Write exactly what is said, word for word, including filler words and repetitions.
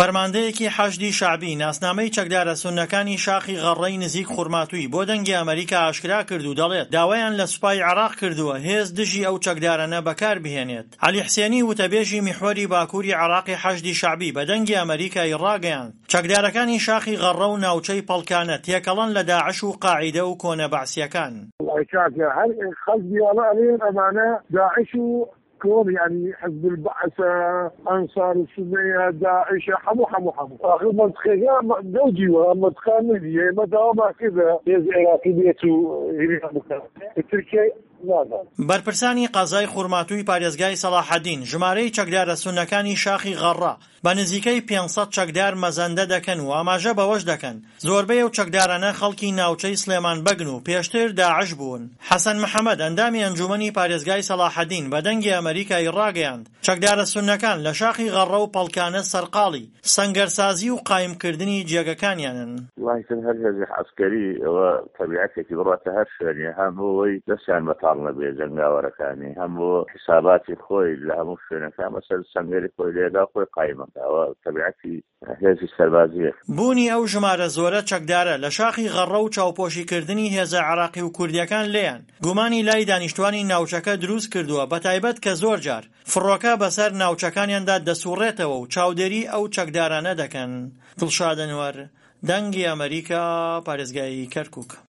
فەرماندەیەکی حەشدی شەعبی ناسنامەی چەکدارە سوننەکانی شاخی غەڕەی نزیک خوڕماتووی بۆ دەنگی ئەمریکا ئاشکرا کرد و دەڵێت داوایان لە سوپای عێراق کردووە هێز دژی ئەو چەکدارانە بەکاربهێنێت. عەلی حسێنی وتەبێژی میحوەری باکووری عێراقی حەشدی شەعبی بە دەنگی ئەمریکای ڕاگەیاند چەکدارەکانی شاخی غەڕە و ناوچەی پەڵکانە تێکەڵەن لە داعش و قاعیدە و کۆنە بەعسیەکان. داعش كون يعني حزب البعث أنصار السنة داعش حمو حمو حمو آخر منطقة دوجي ومنطقة مدية مدامة كذا يز عراقي بيتو هنا مكان تركيا بەرپرسانی قازای خوڕماتووی پارێزگای سەلاحەدین ژمارەی چەکدارە سوننەکانی شاخی غەڕە بە نزیکەی پێنج سەد چەکدار مەزەندە دەکەن و ئاماژە بەوەش دەکەن زۆربەی ئەو چەکدارانە خەڵکی ناوچەی سلێمانبەگن و پێشتر داعش بوون. حەسەن محەممەد ئەندامی ئەنجومەنی پارێزگای سەلاحەدین بە دەنگی ئەمریکای ڕاگەیاند چەکدارە سوننەکان لە شاخی غەڕە و پەڵکانە سەرقاڵی سەنگەرسازی و قایمکردنی جێگەکانیانن. هەر هێزی عەسکەری ئەوە تەبیعەتێکی بڕاتە هەر شوێنێ هەمووی دەستیان بەتاڵ نەبێ جەنگاوەرەکانی هەموو حساباتی خۆی لە هەموو شوێنەکان بەسەر سەنگەری خۆی لێدا خۆی قایمەکە ئەوە تەبیعەتی هێزی سەربازیە. بوونی ئەو ژمارە زۆرە چەکدارە لە شاخی غەڕە و چاوپۆشیکردنی هێزە عێراقی و کوردیەکان لێیان گومانی لای دانیشتوانی ناوچەکە دروست کردووە بەتایبەت کە زۆر جار فڕۆکە بەسەر ناوچەکانیاندا دەسوڕێتەوە و چاودێری ئەو چەکدارانە دەکەن. دڵشاد ئەنوەر، دەنگی ئەمریکا، پارێزگای کەرکووک.